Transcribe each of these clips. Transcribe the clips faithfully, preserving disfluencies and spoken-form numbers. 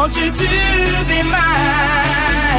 want you to be mine.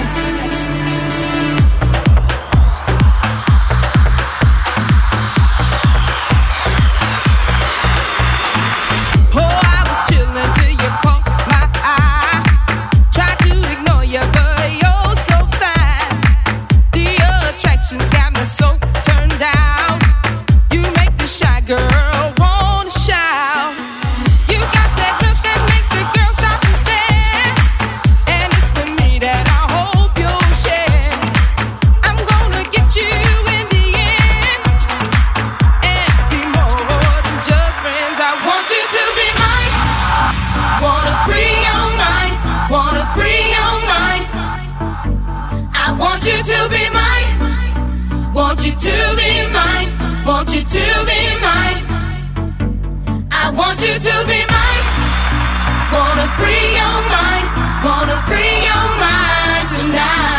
Oh, I was chilling till you caught my eye. Tried to ignore you, but you're so fine. The attraction's got me so turned out. You make the shy girl wanna shout. You got that look that makes the girl stop and stare. And it's the me that I hope you'll share. I'm gonna get you in the end and be more than just friends. I want you to be mine. Wanna free your mind. Wanna free your mind. I want you to be mine. Want you to be mine. Want you to be mine. I want you to be mine. Wanna free your mind. Wanna free your mind tonight.